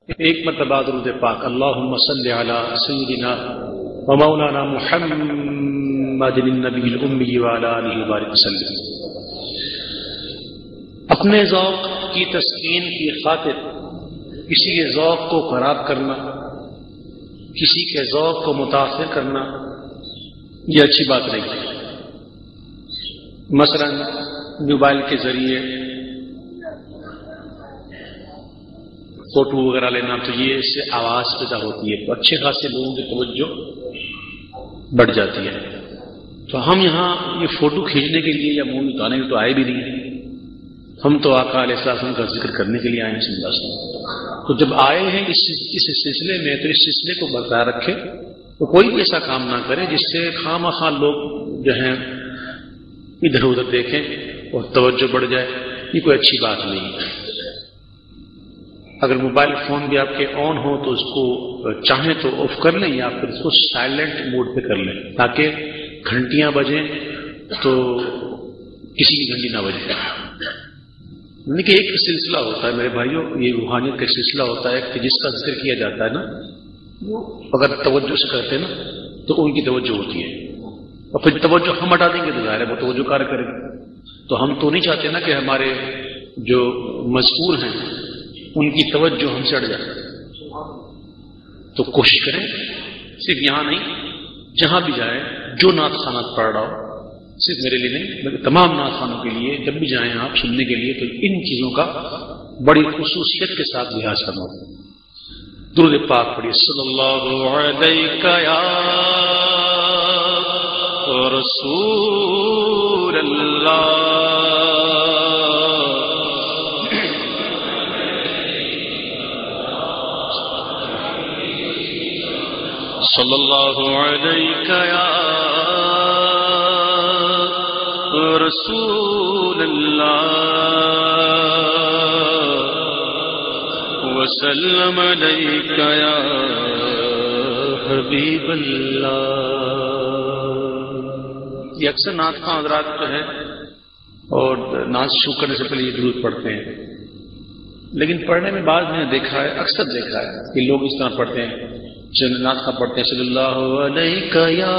ایک مرتبہ درود پاک اللہم صلی علی سیدنا و مولانا محمد النبی الامی وعلی آلہ وبارک وسلم۔ اپنے ذوق کی تسکین کی خاطر کسی کے ذوق کو خراب کرنا، کسی کے ذوق کو متاثر کرنا، یہ اچھی بات نہیں ہے۔ مثلا موبائل کے ذریعے فوٹو وغیرہ لینا، تو یہ اس سے آواز پیدا ہوتی ہے تو اچھے خاصے لوگوں کی توجہ بڑھ جاتی ہے۔ تو ہم یہاں یہ فوٹو کھینچنے کے لیے یا منہ اتارنے کے تو آئے بھی نہیں ہیں، ہم تو آقا علیہ السلام کا ذکر کرنے کے لیے آئے ہیں صلی اللہ علیہ وسلم۔ تو جب آئے ہیں اس سلسلے میں تو اس سلسلے کو برقرار رکھے، تو کوئی بھی ایسا کام نہ کرے جس سے خواہ مخواہ لوگ جو ہیں ادھر ادھر دیکھیں اور توجہ بڑھ جائے، یہ کوئی اچھی بات نہیں ہے۔ اگر موبائل فون بھی آپ کے آن ہو تو اس کو چاہیں تو آف کر لیں یا پھر اس کو سائلنٹ موڈ پہ کر لیں تاکہ گھنٹیاں بجیں تو کسی کی گھنٹی نہ بجے۔ یعنی کہ ایک سلسلہ ہوتا ہے میرے بھائیوں، یہ روحانیت کا سلسلہ ہوتا ہے کہ جس کا ذکر کیا جاتا ہے نا، وہ اگر توجہ سے کرتے ہیں نا تو ان کی توجہ ہوتی ہے، اور پھر توجہ ہم ہٹا دیں گے تو ظاہر ہے وہ توجہ کار کریں گے۔ تو ہم تو نہیں چاہتے نا کہ ہمارے جو مذکور ہیں ان کی توجہ ہم سے ہٹ جائے، تو کوشش کریں صرف یہاں نہیں جہاں بھی جائیں، جو نعت خوانات پڑھ رہا ہو، صرف میرے لیے نہیں بلکہ تمام نعت خوانوں کے لیے جب بھی جائیں آپ سننے کے لیے تو ان چیزوں کا بڑی خصوصیت کے ساتھ لحاظ کرنا ہوگا۔ درود پاک پڑھیے، صلی اللہ علیہ یا رسول اللہ، صلی اللہ علیہ یا رسول اللہ وسلم علیہ یا حبیب اللہ۔ یہ اکثر نعت خواں حضرات جو ہے اور نعت شروع کرنے سے پہلے یہ درود پڑھتے ہیں، لیکن پڑھنے میں بعض میں نے دیکھا ہے، اکثر دیکھا ہے کہ لوگ اس طرح پڑھتے ہیں، نعت خواں پڑھتے ہیں صلی اللہ علیہ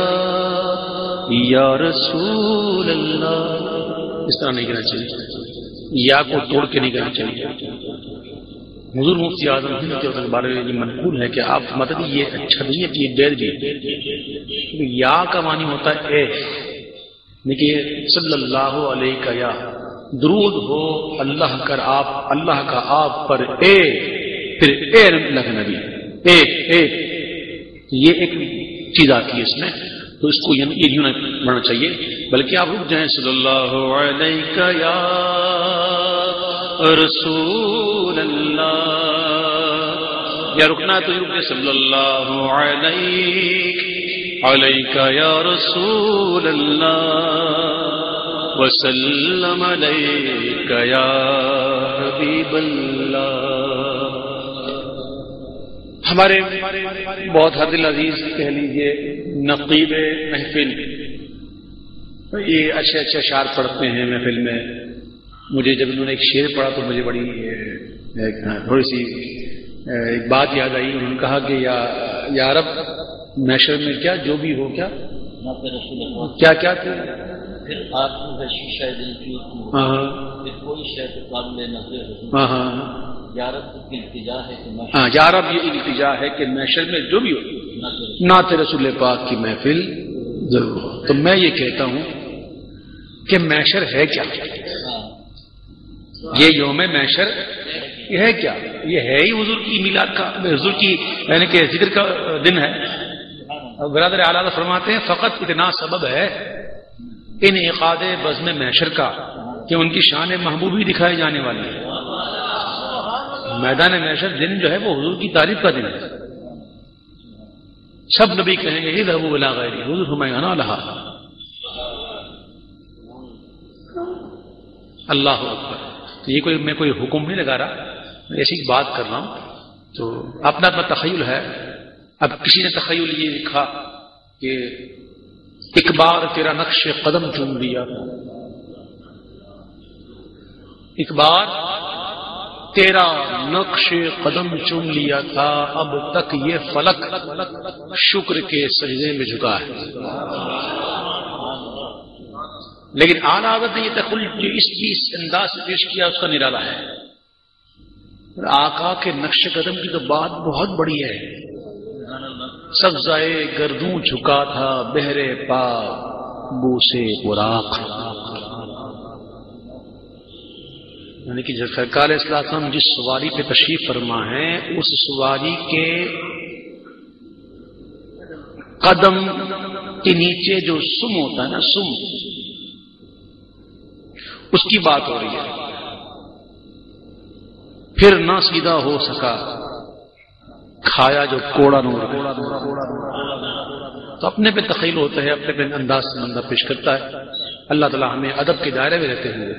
یا رسول اللہ، اس طرح نہیں کرنا چاہیے، یا کو توڑ کے نہیں کرنا چاہیے۔ حضور مفتی اعظم ہند کے بارے میں یہ منقول ہے کہ آپ مطلب یہ اچھا نہیں ہے کہ یہ بید بھی ہے، یا کا معنی ہوتا ہے اے، دیکھیے صلی اللہ علیہ کا یا درود ہو اللہ کر آپ، اللہ کا آپ پر اے، پھر اے اللہ کا نبی، اے اے، یہ ایک چیز آتی ہے اس میں، تو اس کو یہ یوں نہ پڑھنا چاہیے بلکہ آپ رک جائیں صلی اللہ علیہ یا رسول اللہ، یا رکنا تو رکے صلی اللہ علیہ یا رسول اللہ وسلم علیہ یا حبیب اللہ۔ ہمارے بہت حد العزیز کہہ لیجیے نقیب محفل یہ اچھے اچھے اشعار پڑھتے ہیں محفل میں۔ مجھے جب انہوں نے ایک شعر پڑھا تو مجھے بڑی تھوڑی سی ایک بات یاد آئی۔ انہوں نے کہا کہ یا رب محشر میں کیا جو بھی ہو کیا کیا کیا پھر آنکھوں ہے شیشہ دل کی، پھر کوئی شے کے قابل نظر، یا رب کی التجا ہے کہ یا رب یہ التجا ہے کہ محشر میں جو بھی ہو نعت رسول پاک کی محفل ضرور ہو۔ تو میں یہ کہتا ہوں کہ محشر ہے کیا؟ یہ یوم محشر یہ ہے کیا؟ یہ ہے ہی حضور کی میلاد کا، حضور کی یعنی کہ ذکر کا دن ہے۔ برادر اعلیٰ فرماتے ہیں فقط اتنا سبب ہے انعقاد بزم محشر کا کہ ان کی شان محبوبی دکھائی جانے والی ہے۔ میدان محشر دن جو ہے وہ حضور کی تعریف کا دن ہے، سب نبی کہیں گے اذهبوا الى غیری، حضور فرمائیں انا لہا۔ اللہ اکبر۔ تو یہ میں کوئی حکم نہیں لگا رہا، میں ایسی بات کر رہا ہوں، تو اپنا اپنا تخیل ہے۔ اب کسی نے تخیل یہ لکھا کہ ایک بار تیرا نقش قدم چوم لیا، ایک بار تیرا نقش قدم چن لیا تھا، اب تک یہ فلک شکر کے سجدے میں جھکا ہے. لیکن اعلیٰ حضرت نے یہ تقل جو اس انداز سے پیش کیا اس کا نرالا ہے. آقا کے نقش قدم کی تو بات بہت بڑی ہے. سبزائے گردوں جھکا تھا بہرے پا بوسے براق. یعنی کہ جب سرکار علیہ السلام جس سواری پہ تشریف فرما ہے اس سواری کے قدم کے نیچے جو سم ہوتا ہے نا، سم، اس کی بات ہو رہی ہے. پھر نہ سیدھا ہو سکا کھایا جو کوڑا نور. تو اپنے پہ تخیل ہوتا ہے، اپنے پہ انداز سے بندہ پیش کرتا ہے. اللہ تعالیٰ ہمیں ادب کے دائرے میں رہتے ہوئے.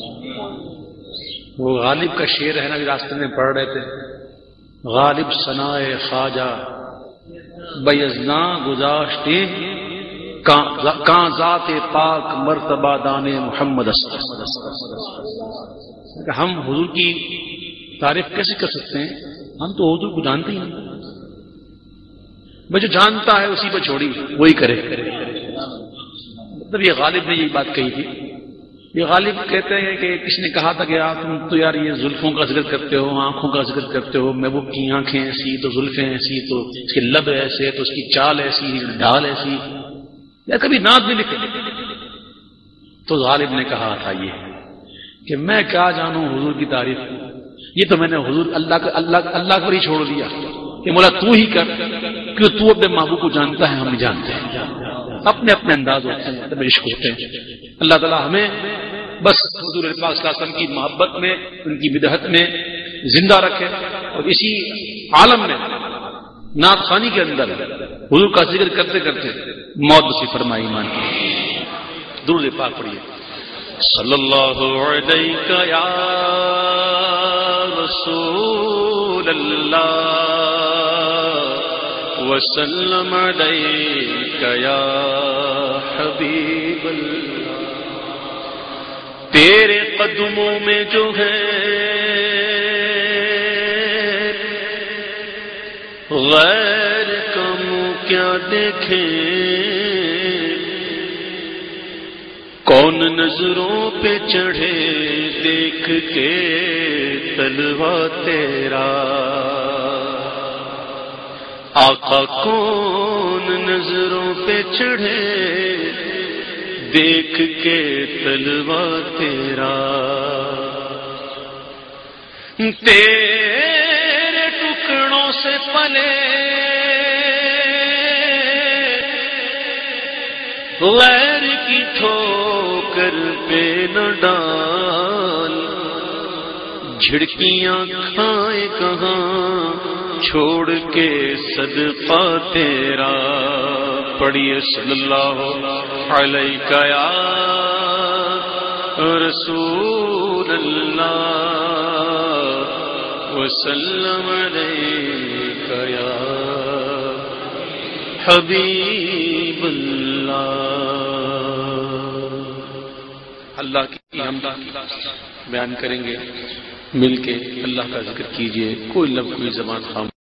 وہ غالب کا شعر ہے نا، بھی راستے میں پڑھ رہے تھے. غالب ثنائے خواجہ بیزنا گزاشتے کاں ذات پاک مرتبہ دان محمد است. ہم حضور کی تعریف کیسے کر سکتے ہیں؟ ہم تو حضور کو جانتے ہی نہیں. میں جو جانتا ہے اسی پہ چھوڑی وہی کرے. مطلب یہ غالب نے یہی بات کہی تھی. یہ غالب کہتے ہیں کہ کس نے کہا تھا کہ آپ تم تو یار یہ زلفوں کا ذکر کرتے ہو، آنکھوں کا ذکر کرتے ہو، محبوب کی آنکھیں ایسی تو زلفیں ایسی تو اس کے لب ایسے تو اس کی چال ایسی ڈھال ایسی، یا کبھی نعت بھی لکھے. تو غالب نے کہا تھا یہ کہ میں کیا جانوں حضور کی تعریف، یہ تو میں نے حضور اللہ پر ہی چھوڑ دیا کہ مولا تو ہی کر، کیوں تو اپنے محبوب کو جانتا ہے، ہم نہیں جانتے ہیں. اپنے اپنے انداز ہوتے ہیں، اپنے عشق ہوتے ہیں. اللہ تعالیٰ ہمیں بس حضور پاک صلی اللہ علیہ وسلم کی محبت میں، ان کی بدحت میں زندہ رکھے، اور اسی عالم میں نعت خوانی کے اندر حضور کا ذکر کرتے کرتے موت نصیب فرمائے. ایمان درود پاک پڑھیے. صلی اللہ علیہ یا رسول اللہ وسلم علیک یا حبیب اللہ. تیرے قدموں میں جو ہے غیر کا منہ کیا دیکھیں، کون نظروں پہ چڑھے دیکھ کے تلوا تیرا. آقا کون نظروں پہ چڑھے دیکھ کے تلوا تیرا. تیرے ٹکڑوں سے پلے غیر کی ٹھوکر پہ نہ ڈال، جھڑکیاں کھائے کہاں چھوڑ کے صدقہ تیرا. پڑھیے صلی اللہ علیہ یا رسول اللہ وسلم علیک یا حبیب اللہ. اللہ کی حمد بیان کریں گے مل کے. اللہ کا ذکر کیجئے. کوئی لفظ کوئی زبان خام